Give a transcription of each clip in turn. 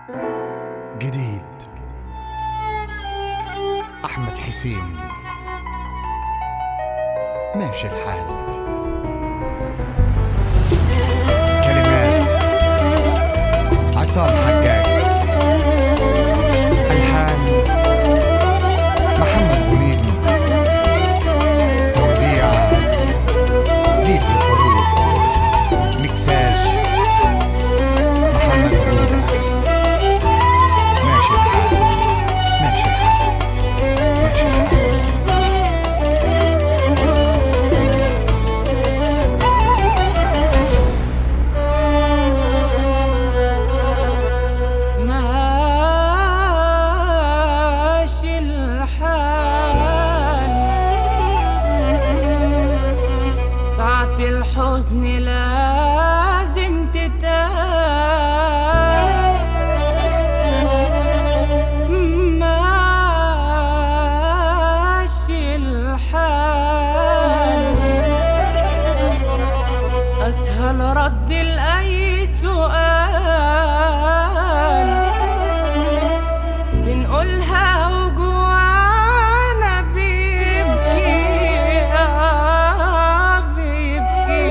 جديد أحمد حسين، ماشي الحال. كلمات عصام حجاج، ألحان محمد غنيم، توزيع زيزو فاروق، مكساج محمد بودا. ماشي الحال ماشي الحال ماشي الحال. ماشي الحال، ساعة الحزن لازم تتقال. ماشي الحال، أسهل رد لأي سؤال بنقولها وجوانا بيبكي بيبكي،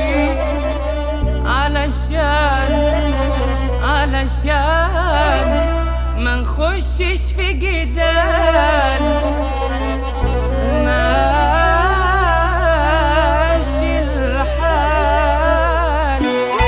علشان ما نخشش في جدال. ماشي الحال،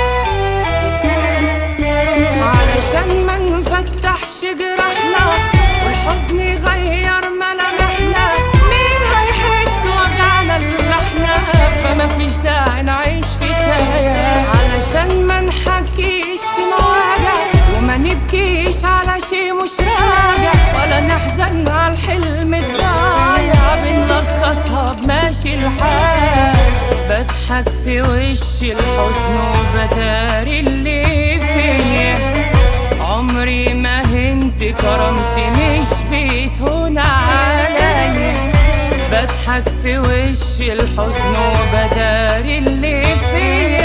علشان ما نفتحش جراحنا والحزن يغير ملامحنا. مين هيحس وجعنا اللي احنا؟ فما فيش داعي نعيش في خيال، علشان ما نحكيش في مواجع وما نبكيش على شي مش راجع، ولا نحزن على الحلم الضايع. بنلخصها بماشي الحال، بضحك في وش الحزن وبداري اللي فيه. عمري ما هنت كرامتي مش بتهون عليا، بضحك في وش الحزن وبداري اللي فيه.